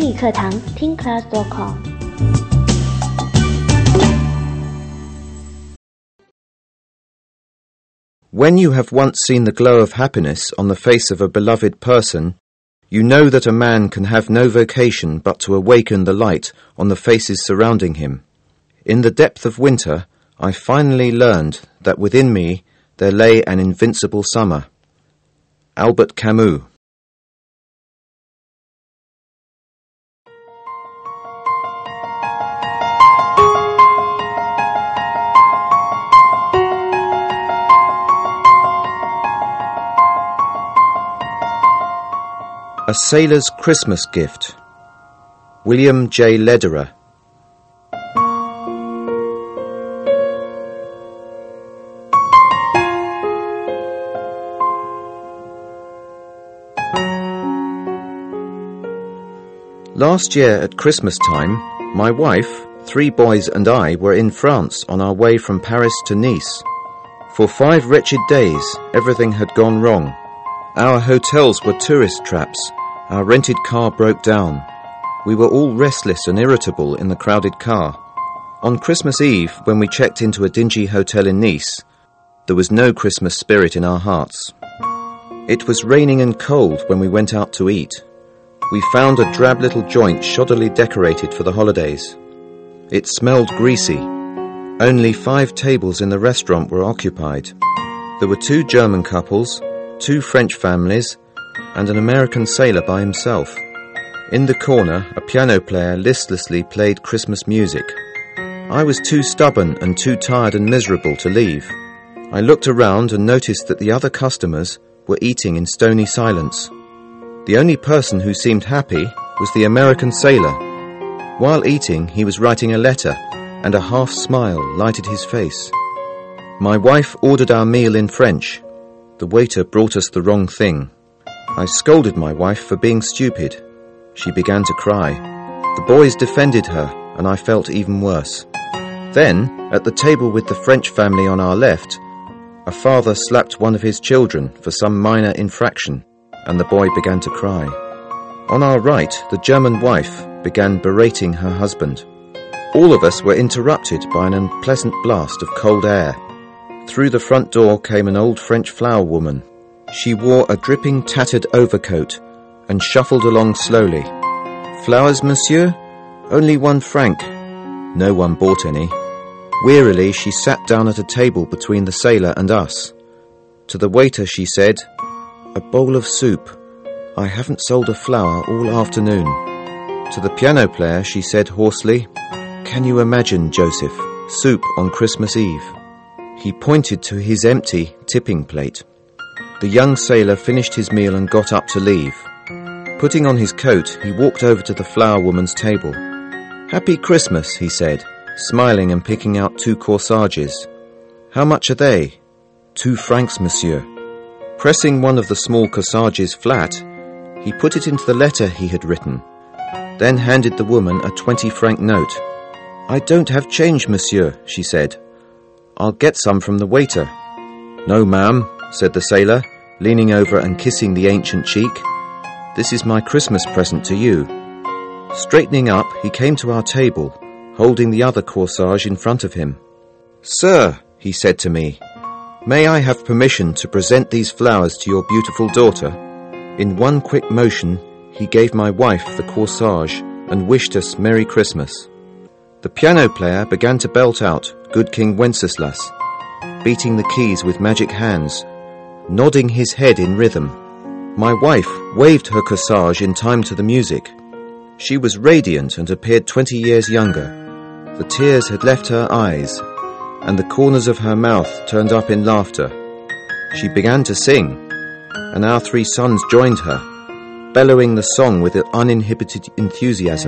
英语课堂听 class.com。 When you have once seen the glow of happiness on the face of a beloved person, you know that a man can have no vocation but to awaken the light on the faces surrounding him. In the depth of winter, I finally learned that within me there lay an invincible summer. Albert Camus. A Sailor's Christmas Gift. William J. Lederer. Last year at Christmas time, my wife, 3 boys and I were in France on our way from Paris to Nice. For 5 wretched days, everything had gone wrong. Our hotels were tourist traps. Our rented car broke down. We were all restless and irritable in the crowded car. On Christmas Eve, when we checked into a dingy hotel in Nice, there was no Christmas spirit in our hearts. It was raining and cold when we went out to eat. We found a drab little joint shoddily decorated for the holidays. It smelled greasy. Only 5 tables in the restaurant were occupied. There were 2 German couples, 2 French families, and an American sailor by himself. In the corner, a piano player listlessly played Christmas music. I was too stubborn and too tired and miserable to leave. I looked around and noticed that the other customers were eating in stony silence. The only person who seemed happy was the American sailor. While eating, he was writing a letter, and a half-smile lighted his face. My wife ordered our meal in French. The waiter brought us the wrong thing. I scolded my wife for being stupid. She began to cry. The boys defended her, and I felt even worse. Then, at the table with the French family on our left, a father slapped one of his children for some minor infraction, and the boy began to cry. On our right, the German wife began berating her husband. All of us were interrupted by an unpleasant blast of cold air. Through the front door came an old French flower woman. She wore a dripping, tattered overcoat and shuffled along slowly. "Flowers, monsieur? Only 1 franc." No one bought any. Wearily, she sat down at a table between the sailor and us. To the waiter she said, "A bowl of soup. I haven't sold a flower all afternoon." To the piano player she said hoarsely, "Can you imagine, Joseph, soup on Christmas Eve?" He pointed to his empty tipping plate. The young sailor finished his meal and got up to leave. Putting on his coat, he walked over to the flower woman's table. "Happy Christmas," he said, smiling and picking out 2 corsages. "How much are they?" 2 francs, monsieur." Pressing one of the small corsages flat, he put it into the letter he had written, then handed the woman a 20-franc note. "I don't have change, monsieur," she said. "I'll get some from the waiter." "No, ma'am," said the sailor, leaning over and kissing the ancient cheek. "This is my Christmas present to you." Straightening up, he came to our table, holding the other corsage in front of him. "Sir," he said to me, "may I have permission to present these flowers to your beautiful daughter?" In one quick motion, he gave my wife the corsage and wished us Merry Christmas. The piano player began to belt out Good King Wenceslas, beating the keys with magic hands, nodding his head in rhythm. My wife waved her corsage in time to the music. She was radiant and appeared 20 years younger. The tears had left her eyes, and the corners of her mouth turned up in laughter. She began to sing, and our 3 sons joined her, bellowing the song with uninhibited enthusiasm.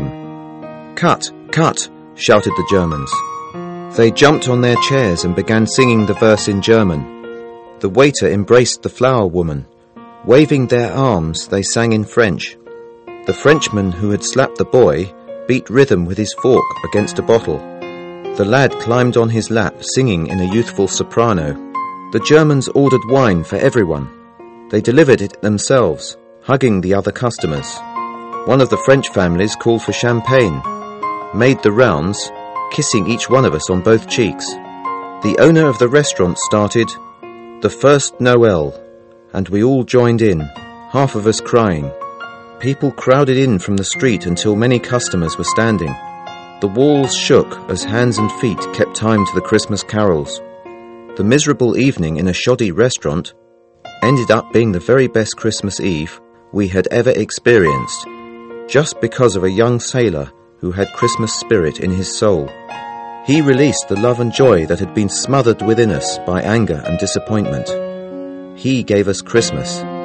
"Cut! Cut!" shouted the Germans. They jumped on their chairs and began singing the verse in German. The waiter embraced the flower woman. Waving their arms, they sang in French. The Frenchman who had slapped the boy beat rhythm with his fork against a bottle. The lad climbed on his lap, singing in a youthful soprano. The Germans ordered wine for everyone. They delivered it themselves, hugging the other customers. One of the French families called for champagne, made the rounds, kissing each one of us on both cheeks. The owner of the restaurant started, "The first Noel," and we all joined in, half of us crying. People crowded in from the street until many customers were standing. The walls shook as hands and feet kept time to the Christmas carols. The miserable evening in a shoddy restaurant ended up being the very best Christmas Eve we had ever experienced, just because of a young sailor who had Christmas spirit in his soul. He released the love and joy that had been smothered within us by anger and disappointment. He gave us Christmas,